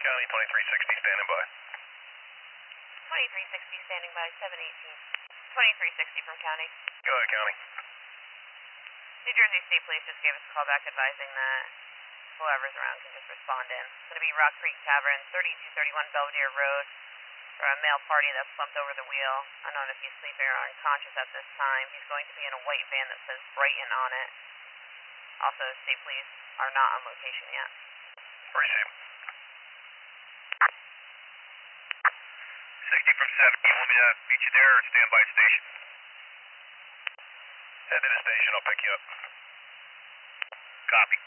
County 2360 standing by. 2360 standing by, 718. 2360 from County. Go ahead, County. New Jersey State Police just gave us a call back advising that whoever's around can just respond in. It's going to be Rock Creek Tavern, 3231 Belvedere Road. For a male party that slumped over the wheel. Unknown if he's sleeping or unconscious at this time. He's going to be in a white van that says Brighton on it. Also, State Police are not on location yet. Appreciate it. 60 from 70. You want me to meet you there or stand by station? Head to the station. I'll pick you up. Copy.